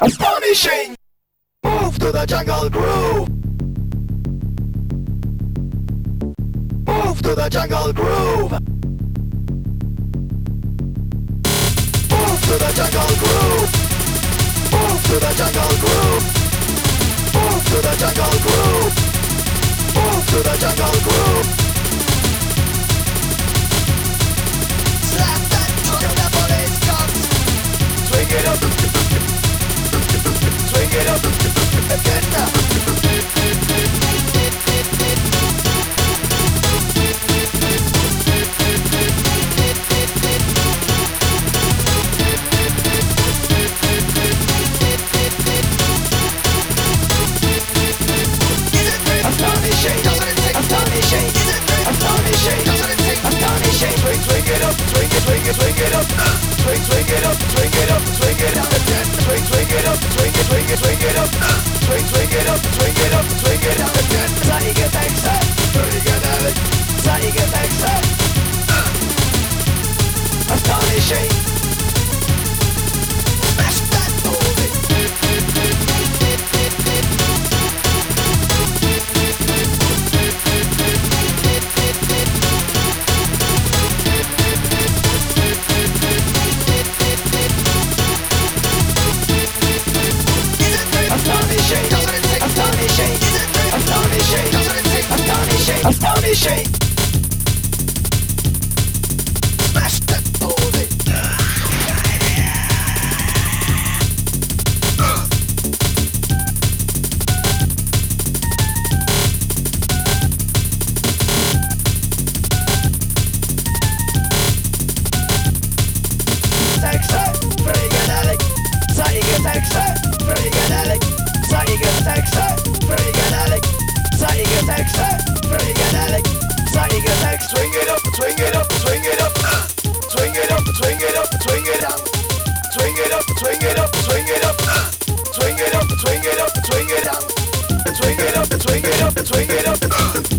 Astonishing! Move to the jungle groove! Move to the jungle groove! Move to the jungle groove! Move to the jungle groove! Move to the jungle groove! Move to the jungle groove! Slap that till the police comes! Swing it up! Swing it up! Again now! Swing it up, swing it up, swing it up, swing it up again. Swing it up, swing it up, swing it up, swing it up, swing it up again. Zeige Texte, völliger ehrlich. Zeige Texte, astonishing. Smash that movie. Astonishing! Smash that movie! Texte, völliger ehrlich. Zeige Texte, völliger ehrlich. Zeige Texte, völliger ehrlich. Zeige Texte, völliger ehrlich. Zeige Texte. Swing it up, swing it up, swing it up. Swing it up, swing it up, swing it up. Swing it up, swing it up, swing it up. Swing it up, swing it up, swing it up. Swing it up, swing it up, swing it up.